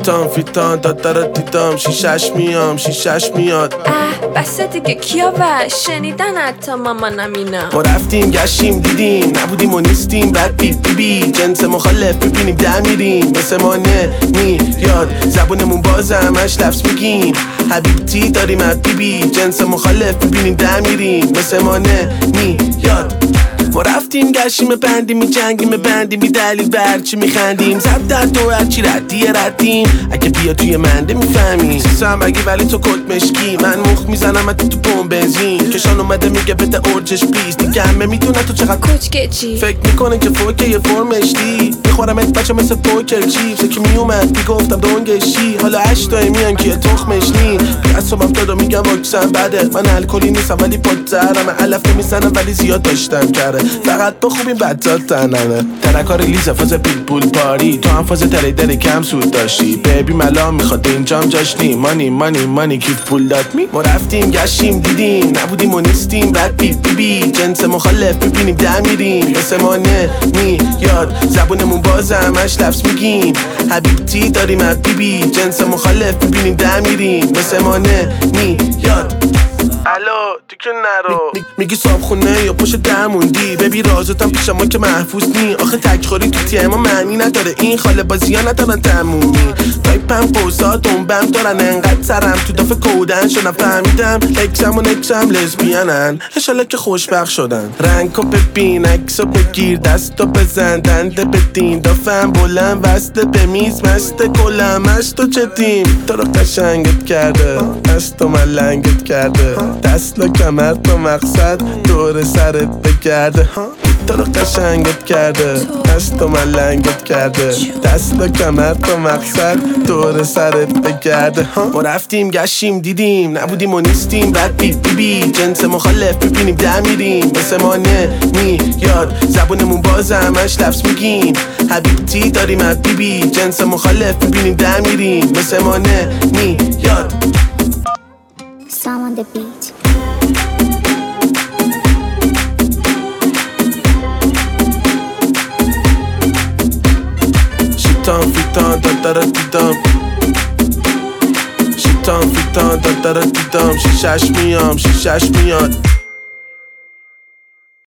فیتان دادارا دیدم شیشش میاد بسه دیگه کیاوش شنیدن حتی مامانم اینا. ما رفتیم گشتیم دیدیم نبودیم و نیستیم بعد بی جنس مخالف ببینیم در میریم مثل ما نمیاد زبونمون باز همش لفظ میگیم حبیبتی داریم حبیبی جنس مخالف ببینیم در میریم مثل ما نمیاد. ما رفتیم گشتیم بندیم میجنگیم بندیم بی دلیل برچی میخندیم زب در تو هرچی ردیم اگه بیا توی منده میفهمی سیسم اگه ولی تو کت مشکی من مخ میزنم تو پمپ بنزین کشان اومده میگه بده ارجش پلیز دیگه همه میدونه تو چقدر کوچکچی فکر میکنه که فوکه یه فرمش دی میخورمت بچه مثل پوکر چیپس که میومد میگفتم دونگشی حالا 8 تا میان که تخمش نی از صبحم دادو میگم واکسن بده من الکلی نیستم ولی پدرم علف نمیزنم ولی زیاد داشتم کرده فقط تو خوبیم بدزاد تنمه ترکار لیزا فاز پیتبول پاری تو هم فاز تریدر کم سود داشتی بیبی ملا میخواد اینجام جاشنی مانی کیف پول داد می ما رفتیم گشتیم دیدیم نبودیم و نیستیم بعد بی جنس مخالف ببینیم در میریم مثل ما نمیاد زبونمون باز همش لفظ میگیم حبیبتی داریم حبیبی جنس مخالف ببینیم در میریم مثل ما نمیاد. الو تو که نرو میگی صاحب خونه یا پشت درموندی ببی رازتم پیش ما که محفوظ نی آخه تکخوری تو تیما معنی نداره این خاله بازی ها ندارن تمومی تایپم پوزا دنبم دارن انقدر سرم تو دافه کودن شدم فهمیدم اکسم و نکسم لزبیانن انشالله که خوشبخت شدن رنگو ببین عکسو بگیر دستو بزن دنده بدین دافم بلند وسته به میز مست کلم مست و چتیم تو رو قشنگت کرده دستو ملنگت کرده دست و کمر تو مقصد دور سرت بگرده تو رو قشنگت کرده دست و ملنگت کرده دست و کمر تو مقصد دور سرت بگرده ما رفتیم گشتیم دیدیم نبودیم و نیستیم بعد بی جنس مخالف ببینیم در میریم مثل ما نمیاد زبونمون باز همش لفظ میگیم حبیبتی داریم حبیبی جنس مخالف ببینیم در میریم مثل ما نمیاد. Sam on the beat. فیتان دادارا دیدم شیطان فیتان دادارا دیدم شیشش میاد